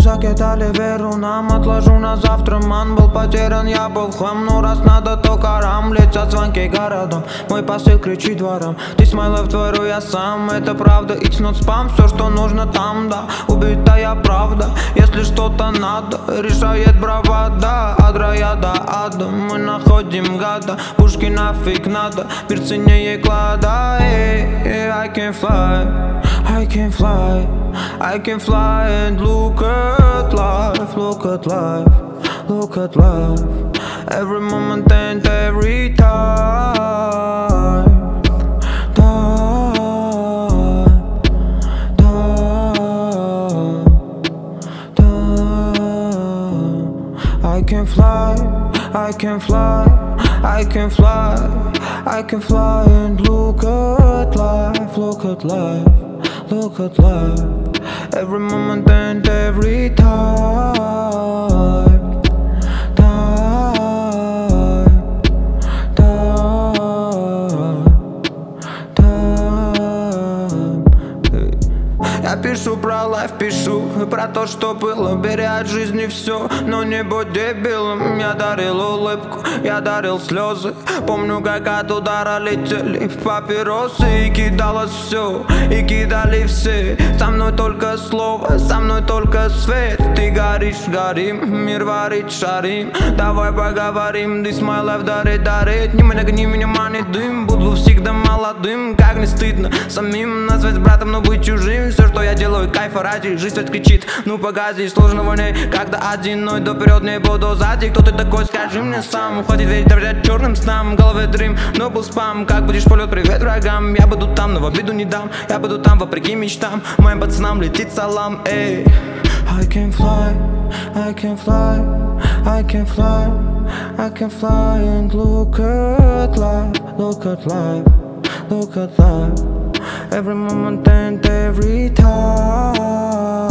закидали веру нам. Отложу на завтра, ман, был потерян, я был в хлам. Ну раз надо, то карам, летят звонки городом. Мой посыл кричит двором, ты смайлов творю я сам. Это правда, it's not spam, все что нужно там, да. Убитая правда, если что-то надо, решает бравада. От рая до ада мы находим гада. Пушки нафиг надо, мир ценнее клада. I can fly, I can fly, I can fly and look at life, look at life, look at life. Every moment and every time, time, time, time. I can fly, I can fly, I can fly, I can fly and look at life, look at life, look at life. Every moment and every time, time, time, time. Я пишу про лайф, пишу про то, что было. Бери от жизни все, но не будь дебилом. Я дарил улыбку, я дарил слезы. Помню, как от удара летели папиросы. И кидалось все, и кидали все. Со мной только слово, со мной только свет. Ты горишь, горим, мир варит, шарим. Давай поговорим, this my life, дарит, дарит. Не нагни меня, мани дым. Буду всегда молодым, как не стыдно самим назвать братом, но быть чужим. Все, что я делаю, кайфа ради. Жизнь ведь кричит, ну погоди, сложного не. Когда один, но иду вперед, не буду сзади. Кто ты такой, скажи мне сам. Хватит верить, доверять черным снам. В голове дрим, но был спам. Как будешь полет, привет врагам. Я буду там, но в обиду не дам. Я буду там, вопреки мечтам. Моим пацанам летит салам, эй. I can fly, I can fly, I can fly, I can fly and look at life, look at life, look at life. Every moment and every time.